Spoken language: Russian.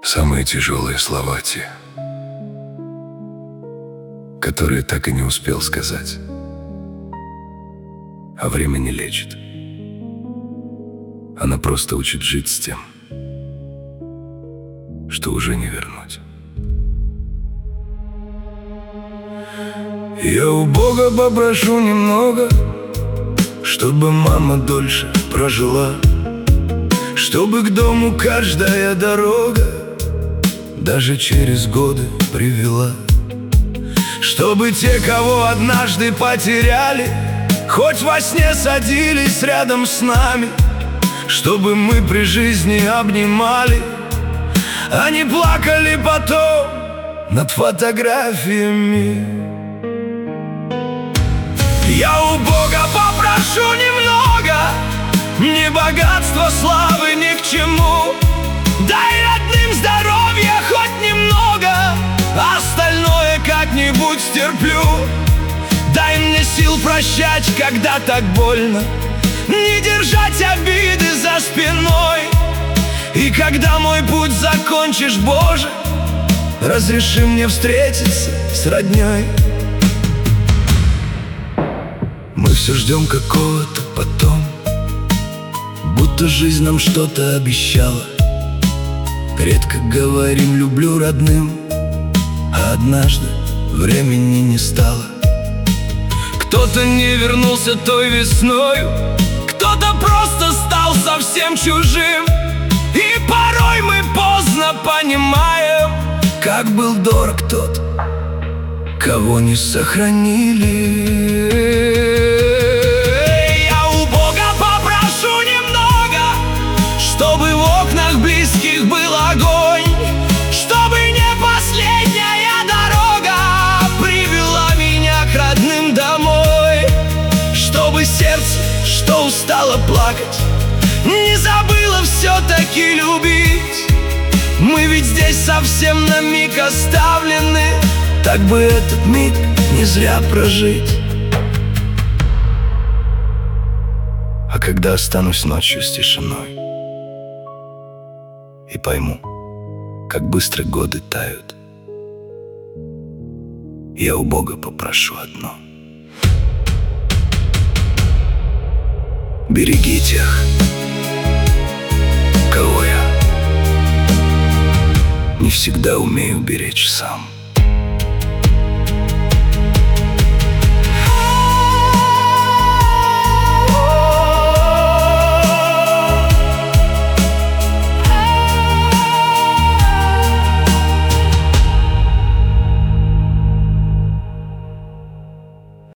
Самые тяжелые слова те, которые так и не успел сказать. А время не лечит. Она просто учит жить с тем, что уже не вернуть. Я у Бога попрошу немного, чтобы мама дольше прожила, чтобы к дому каждая дорога даже через годы привела, чтобы те, кого однажды потеряли, хоть во сне садились рядом с нами, чтобы мы при жизни обнимали, а не плакали потом над фотографиями. Я у Бога попрошу немного, ни богатства, славы ни к чему. Дай родным здоровья хоть немного, остальное как-нибудь стерплю. Дай мне сил прощать, когда так больно, не держать обиды за спиной. И когда мой путь закончишь, Боже, разреши мне встретиться с роднёй. Мы все ждем какого-то потом, будто жизнь нам что-то обещала. Редко говорим «люблю» родным, а однажды времени не стало. Кто-то не вернулся той весною, кто-то просто стал совсем чужим. И порой мы поздно понимаем, как был дорог тот, кого не сохранили. Чтобы в окнах близких был огонь, чтобы не последняя дорога привела меня к родным домой, чтобы сердце, что устало плакать, не забыло все-таки любить. Мы ведь здесь совсем на миг оставлены, так бы этот миг не зря прожить. А когда останусь ночью с тишиной и пойму, как быстро годы тают, я у Бога попрошу одно: береги тех, кого я не всегда умею беречь сам.